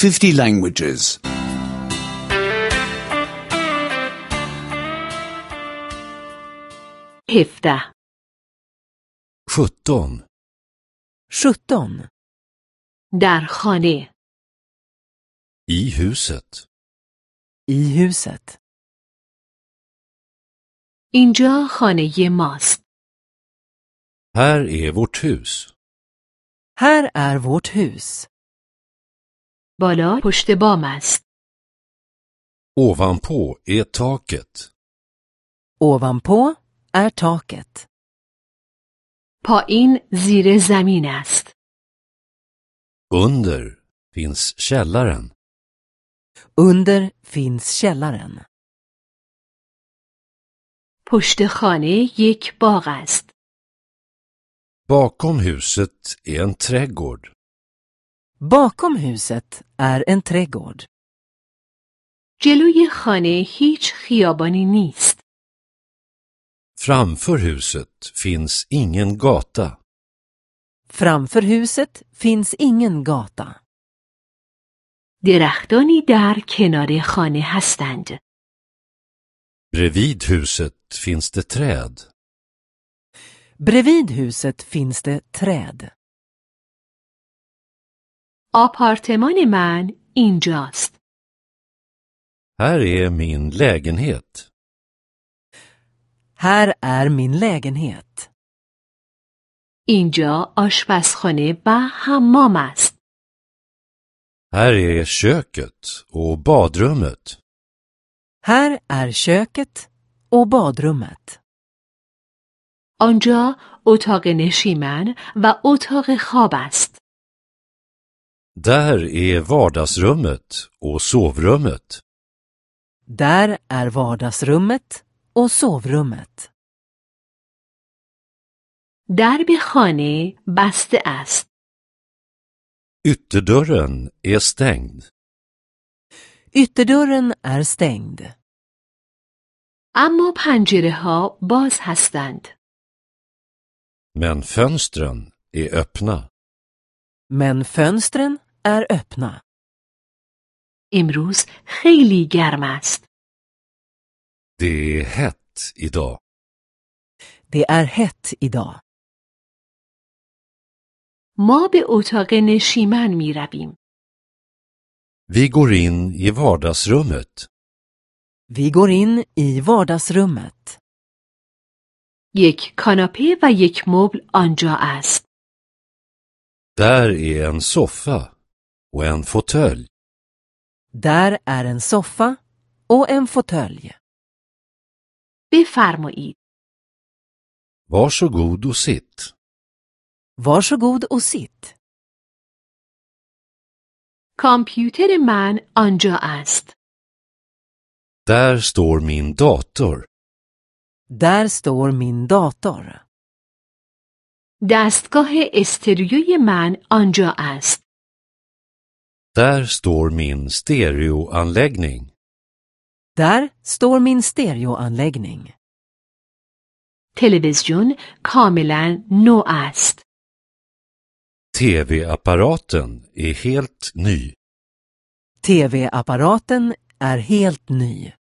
50 languages. 17. 17. 17. در خانه. I huset. I huset. اینجا خانه ماست. Här är vårt hus. Här är vårt hus. بالا پشت بام است. Ovanpå är taket. Ovanpå är taket. پایین زیر زمین است. Under finns källaren. Under finns källaren. پشت خانه یک باغ است. Bakom huset är en trädgård. Bakom huset är en trädgård. جلوی خانه هیچ خیابانی نیست. Framför huset finns ingen gata. Framför huset finns ingen gata. درختانی در کنار خانه هستند. Bredvid huset finns det träd. Bredvid huset finns det träd. آپارتمان من اینجاست. Här är min lägenhet. Här är min lägenhet. اینجا آشپزخانه و حمام است. Här är köket och badrummet. Här är köket och badrummet. آنجا اتاق نشیمن و اتاق خواب است. Där är vardagsrummet och sovrummet. Där är vardagsrummet och sovrummet. درب خانه بسته است. Ytterdörren är stängd. Ytterdörren är stängd. اما پنجره ها باز هستند. Men fönstren är öppna. Men fönstren är öppna. امروز خیلی گرم است. Det är hett idag. Det är hett idag. ما به اتاق نشیمن می رویم. Vi går in i vardagsrummet. Vi går in i vardagsrummet. یک کاناپه و یک مبل آنجا است. Där är en soffa och en fåtölj. Där är en soffa och en fåtölj. بفرمایید. Varsågod och sitt. Varsågod och sitt. کامپیوتر من آنجا است. Där står min dator. Där står min dator. دستگاه استریوی من آنجا است. Där står min stereoanläggning. Där står min stereoanläggning. تلویزیون کاملا نو است. TV-apparaten är helt ny. TV-apparaten är helt ny.